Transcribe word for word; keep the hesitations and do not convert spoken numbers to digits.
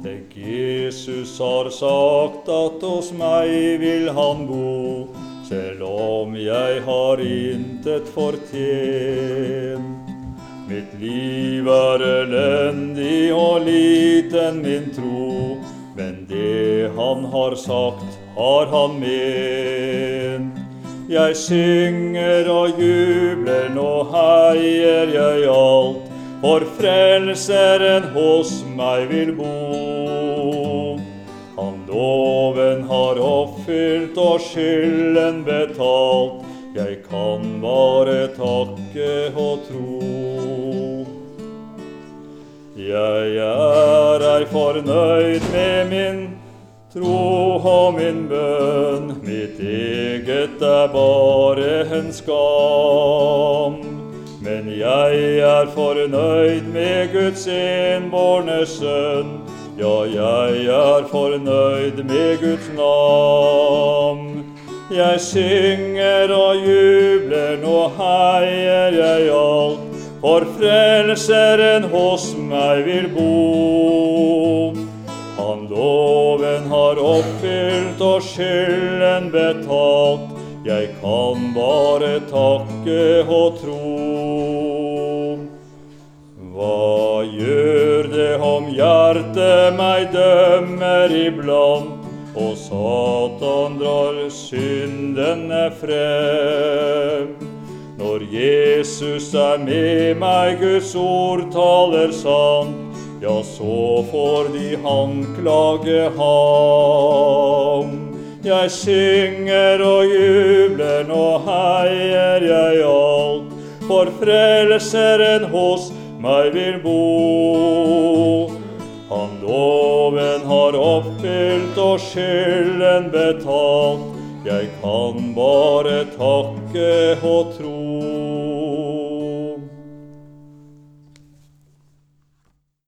Tenk, Jesus har sagt at hos meg vil han bo, selv om jeg har intet fortjent. Mitt liv er elendig og liten min tro, men det han har sagt har han ment. Jeg synger og jubler, nå heier jeg alt, for frelseren hos meg vil bo. Han loven har oppfylt og skylden betalt, jeg kan bare takke og tro. Jeg er ei fornøyd med min tro og min bønn, mitt eget er bare en skam. Men jeg er fornøyd med Guds enbårne sønn, ja, jeg er fornøyd med Guds navn. Jeg synger og jubler, nå heier jeg alt, for frelseren hos meg vil bo. Han loven har oppfylt og skylden betalt, jeg kan bare takke og tro. Hva gjør det om hjertet meg dømmer iblant, og Satan drar syndene frem? Når Jesus er med meg, Guds ord taler sant, ja, så får de anklage ham. Jeg synger og jubler, nå heier jeg alt, for frelseren hos meg vil bo. Han loven har oppfylt og skylden betalt, jeg kan bare takke og tro.